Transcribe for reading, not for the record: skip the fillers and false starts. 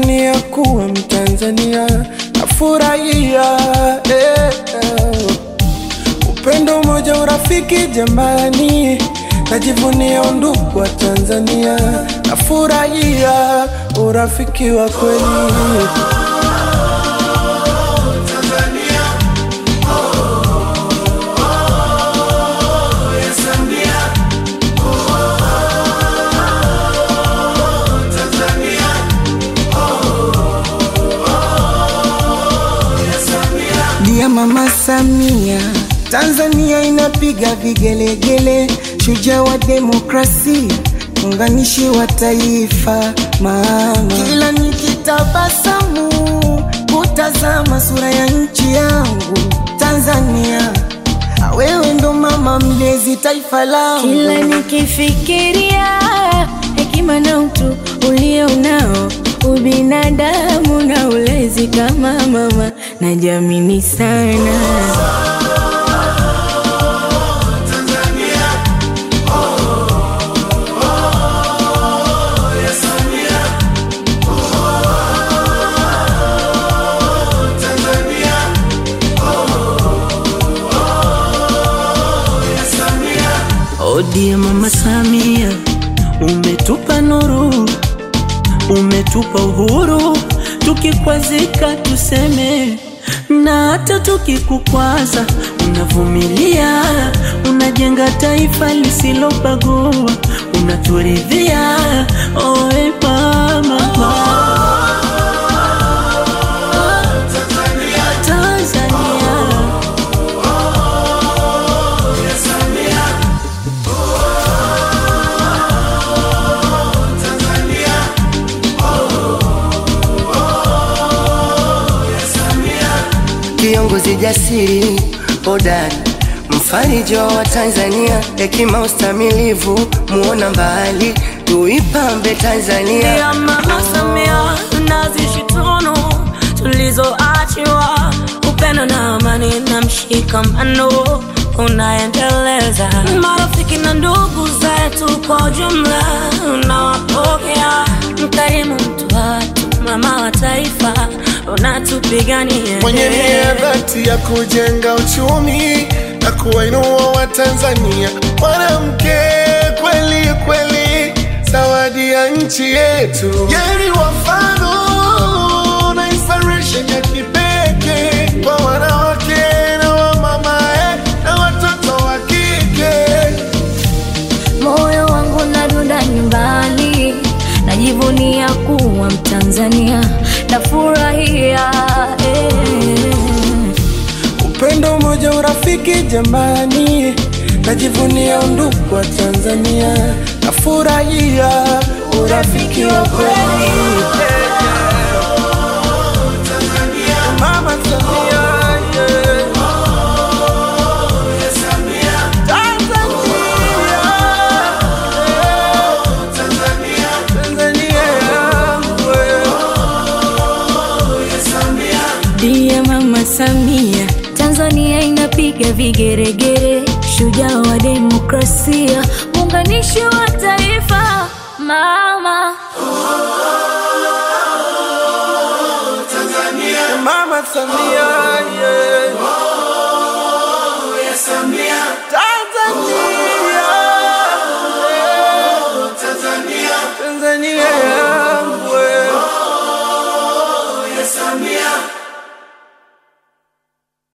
najivunia kuwa Mtanzania, nafurahia upendo, umoja, urafiki jamani, najivunia undugu wa Tanzania, nafurahia urafiki wa kweli. Dia Mama Samia, Tanzania inapiga vigelegele, shujaa wa demokrasia, muunganishi wa taifa mama. Kila nikitabasamu kutazama sura ya nchi yangu Tanzania, wewe ndo mama mlezi taifa langu. Kila nikifikiria hekima na utu ulio nao, ubinadamu na ulezi kama mama, najiamini sana. Dia Mama Samia, umetupa nuru, umetupa uhuru, tukikwazika tuseme, na hata tukikukwaza unavumilia, unajenga taifa lisilobagua, unaturidhia. Oe mama, kiongozi jasiri, hodari, mfarijo wa Tanzania, hekima ustamilivu, muona mbali, tuipambe Tanzania. Dia Mama Samia, nazishi tunu tulizoachiwa, upendo na amani na mshikamano unaendeleza. Marafiki na ndugu zetu kwa ujumla unawapokea, mkarimu, mtu watu, mama wa taifa, unatupigania. Mwenye nia dhati ya kujenga uchumi na kuwainua wa Tanzania, mwanamke kweli kweli, zawadi ya nchi yetu. Yeye wafano na inspiration ya kipekee kwa wanawake na wamama na watoto wa kike. Moyo wangu nadunda nyumbani, najivunia kuwa Mtanzania, nafurahia upendo, umoja, urafiki jamani, najivunia undugu wa Tanzania, nafurahia urafiki wa kweli. Mama Samia, Dia Mama Samia, Tanzania inapiga vigeregere, shujaa wa demokrasia, muunganishi wa taifa mama. Mama Samia.